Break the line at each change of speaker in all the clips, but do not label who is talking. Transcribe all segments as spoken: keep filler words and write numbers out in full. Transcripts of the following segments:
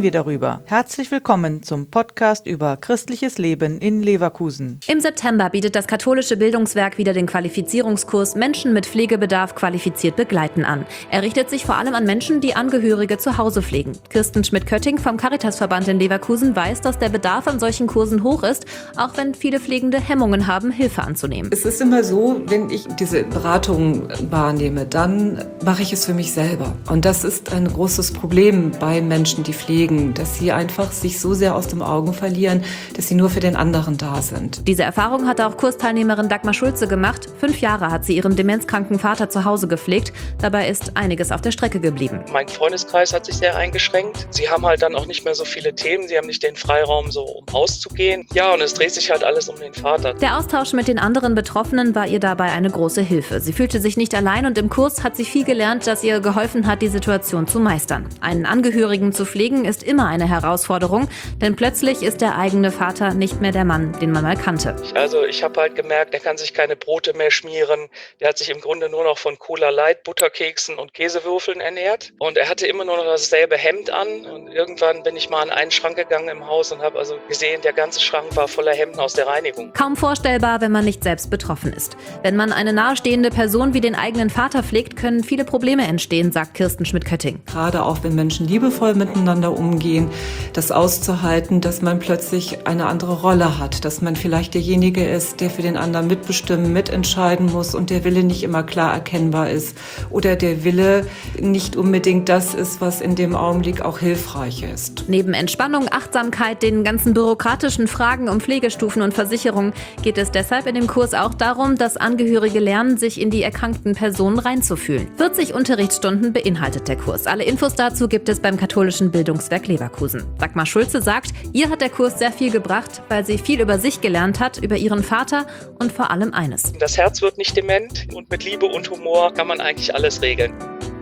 reden wir darüber. Herzlich willkommen zum Podcast über christliches Leben in Leverkusen.
Im September bietet das katholische Bildungswerk wieder den Qualifizierungskurs Menschen mit Pflegebedarf qualifiziert begleiten an. Er richtet sich vor allem an Menschen, die Angehörige zu Hause pflegen. Kirsten Schmidt-Kötting vom Caritasverband in Leverkusen weiß, dass der Bedarf an solchen Kursen hoch ist, auch wenn viele Pflegende Hemmungen haben, Hilfe anzunehmen.
Es ist immer so, wenn ich diese Beratung wahrnehme, dann mache ich es für mich selber. Und das ist ein großes Problem bei Menschen, die pflegen, dass sie einfach sich so sehr aus dem Augen verlieren, dass sie nur für den anderen da sind.
Diese Erfahrung hatte auch Kursteilnehmerin Dagmar Schulze gemacht. Fünf Jahre hat sie ihren demenzkranken Vater zu Hause gepflegt. Dabei ist einiges auf der Strecke geblieben.
Mein Freundeskreis hat sich sehr eingeschränkt. Sie haben halt dann auch nicht mehr so viele Themen. Sie haben nicht den Freiraum, so um auszugehen. Ja, und es dreht sich halt alles um den Vater.
Der Austausch mit den anderen Betroffenen war ihr dabei eine große Hilfe. Sie fühlte sich nicht allein und im Kurs hat sie viel gelernt, das ihr geholfen hat, die Situation zu meistern. Einen Angehörigen zu pflegen ist immer eine Herausforderung, denn plötzlich ist der eigene Vater nicht mehr der Mann, den man mal kannte.
Also ich habe halt gemerkt, er kann sich keine Brote mehr schmieren. Der hat sich im Grunde nur noch von Cola Light, Butterkeksen und Käsewürfeln ernährt. Und er hatte immer nur noch dasselbe Hemd an. Und irgendwann bin ich mal an einen Schrank gegangen im Haus und habe also gesehen, der ganze Schrank war voller Hemden aus der Reinigung.
Kaum vorstellbar, wenn man nicht selbst betroffen ist. Wenn man eine nahestehende Person wie den eigenen Vater pflegt, können viele Probleme entstehen, sagt Kirsten Schmidt-Kötting.
Gerade auch wenn Menschen liebevoll miteinander umgehen, das auszuhalten, dass man plötzlich eine andere Rolle hat, dass man vielleicht derjenige ist, der für den anderen mitbestimmen, mitentscheiden muss und der Wille nicht immer klar erkennbar ist oder der Wille nicht unbedingt das ist, was in dem Augenblick auch hilfreich ist.
Neben Entspannung, Achtsamkeit, den ganzen bürokratischen Fragen um Pflegestufen und Versicherungen geht es deshalb in dem Kurs auch darum, dass Angehörige lernen, sich in die erkrankten Personen reinzufühlen. vierzig Unterrichtsstunden beinhaltet der Kurs. Alle Infos dazu gibt es beim katholischen Bildungswerk Leverkusen. Dagmar Schulze sagt, ihr hat der Kurs sehr viel gebracht, weil sie viel über sich gelernt hat, über ihren Vater und vor allem eines.
Das Herz wird nicht dement und mit Liebe und Humor kann man eigentlich alles regeln.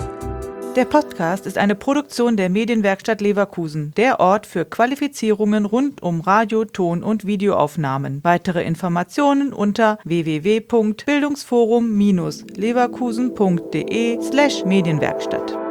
Der Podcast ist eine Produktion der Medienwerkstatt Leverkusen, der Ort für Qualifizierungen rund um Radio-, Ton- und Videoaufnahmen. Weitere Informationen unter w w w punkt bildungsforum Bindestrich leverkusen punkt de slash Medienwerkstatt.